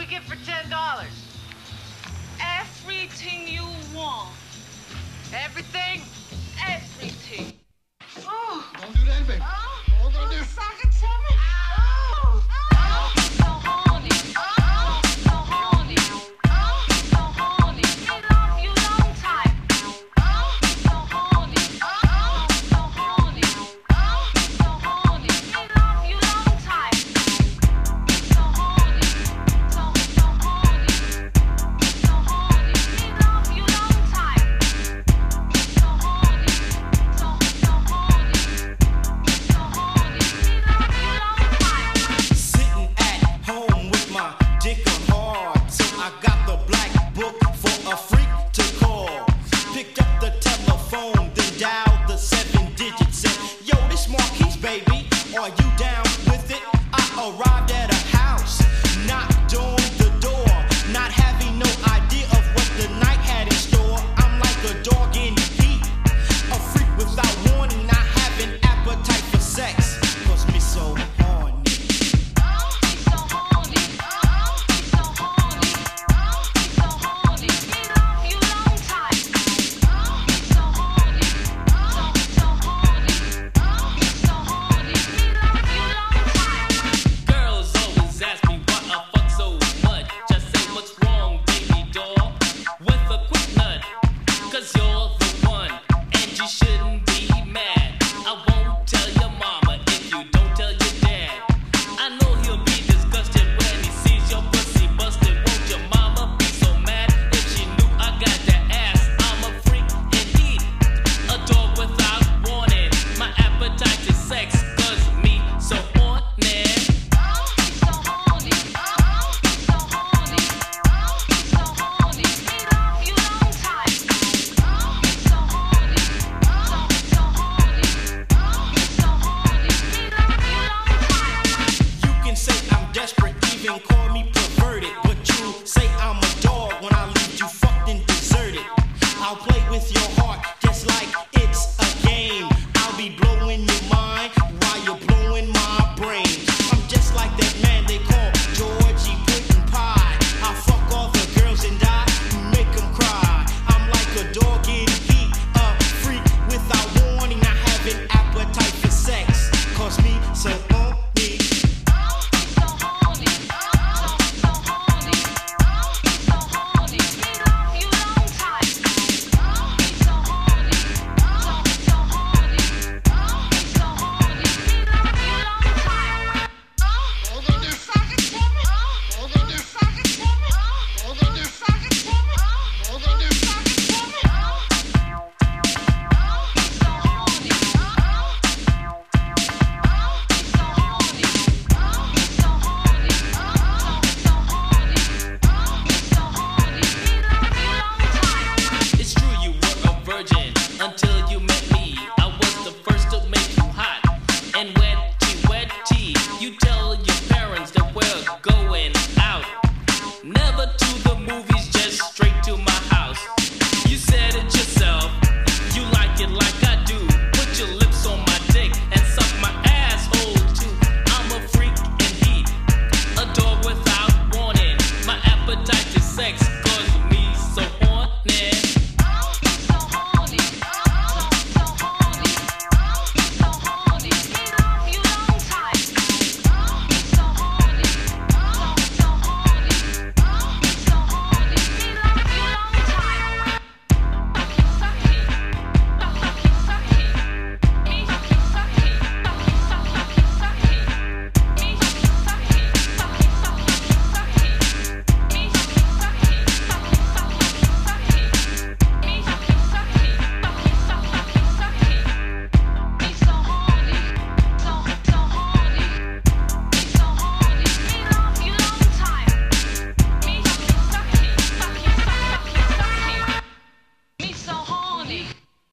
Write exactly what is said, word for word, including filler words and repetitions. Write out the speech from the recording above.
get for ten dollars? Everything you want. Everything? Everything. Oh. Don't do that, baby. Oh. What gonna do? Suck it to me. Oh. Oh, so horny. Oh, so horny. Oh, so horny. We love you long time. Oh, so horny. Oh, so horny. Oh, so horny. We love you long time. So horny. So, so horny. So horny. We love you long time. So horny. So, so horny. So horny. We love you long time. Sitting at home with my dick on hard, so I got the black book for a freak to call. Picked up the telephone, then dialed the seven digits. Said, yo, this Marquise, baby, are you down with it? I arrived at a house, knocked on the door, not having no idea of what the night had in store. I'm like a dog in heat, a freak without warning, not having appetite for sex. Cause me so horny. Oh, he's so horny. Oh, he's so horny. Oh, he's so horny. We love you long time. Oh, he's so horny. So, so horny. Oh, he's so horny. We love you long time. Girls always ask me why I fuck so much. Just say what's wrong, baby doll, with a quick nut. Cause you're the one, and you shouldn't be mad. I won't tell your mama if you don't tell your dad. I know he'll be disgusted when he sees your pussy busted. Won't your mama be so mad if she knew I got that ass? I'm a freak indeed, a dog without warning. My appetite is sex, cause me so horny. Oh, he's so horny. Oh, he's so horny. Oh, he's so horny. We love you long time. Oh, he's so horny. So, so horny. Oh, he's so horny. We love you long time. You can say I'm desperate, even call me perverted, but you say I'm a dog when I leave